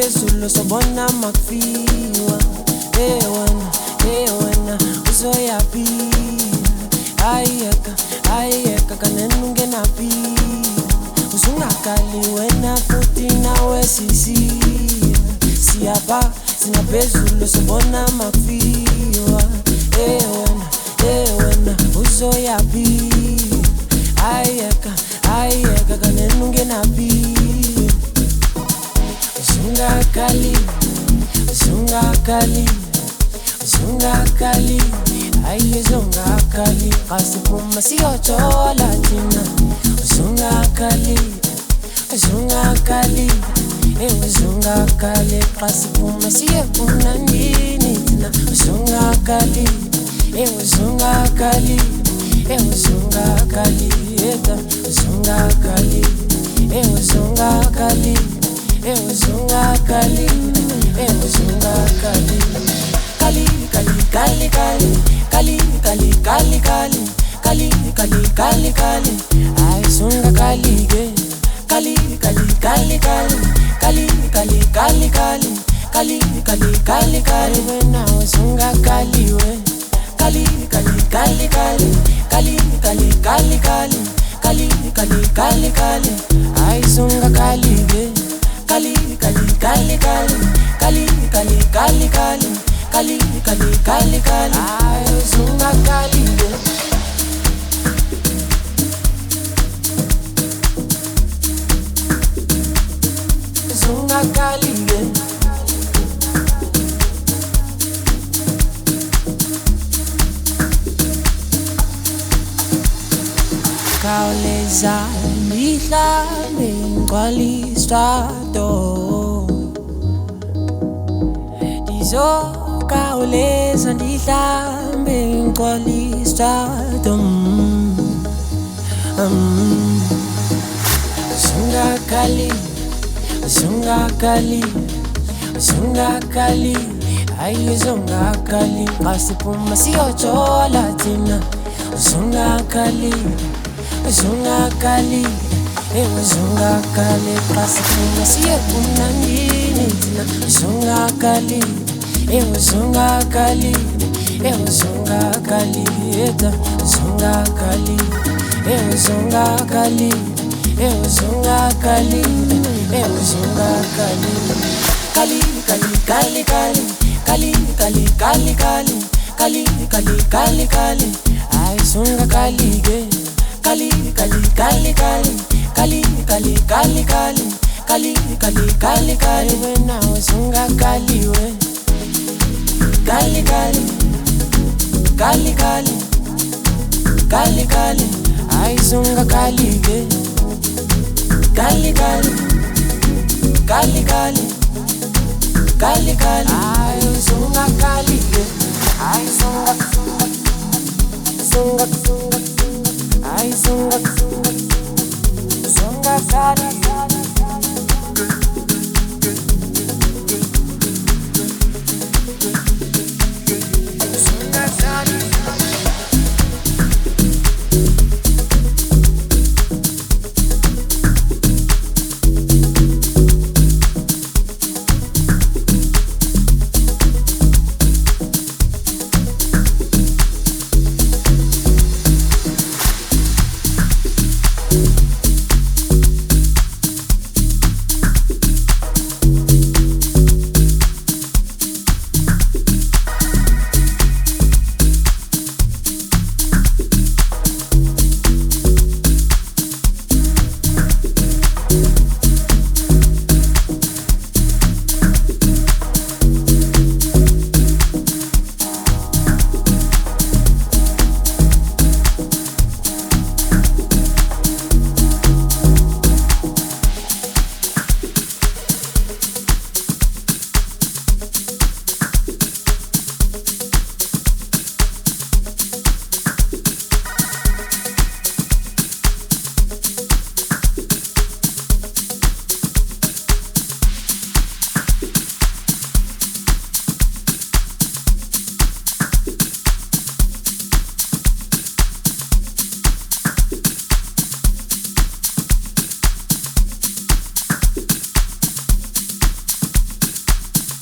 phezulu sobona makufiwa. Wena uzoyaphi? Ayeka kanene ungenaphi? Uzungakali wena futhi nawe sisi. Siyapha singaphezulu sobona makufiwa. Wena uzoyaphi? Ayeka kanene ungenaphi? Uzungakali, ayi uzungakali, qasiphuma siyojola thina. Uzungakali, qasiphuma siyefumnandini thina. Uzungakali, uzungakali, yeta. Uzungakali, uzungakali, kali. Ay uzungakali ke. Kali. Wena uzungakali we. Kali. Ay uzungakali ke. Kali. Ay uzungakali ke. Khawuleza ihlambe ngqwalistrato. Khawuleza ihlambe ngqwalistrato. Uzungakali, ayi uzungakali, qasiphuma siyojola thina. Uzungakali, qasiphuma siyefumnandini thina. Uzungakali, yeta. Uzungakali, kali. Ay uzungakali ke. Kali. Wena uzungakali we. Kali. Ay uzungakali ke. Kali. Ay uzungakali.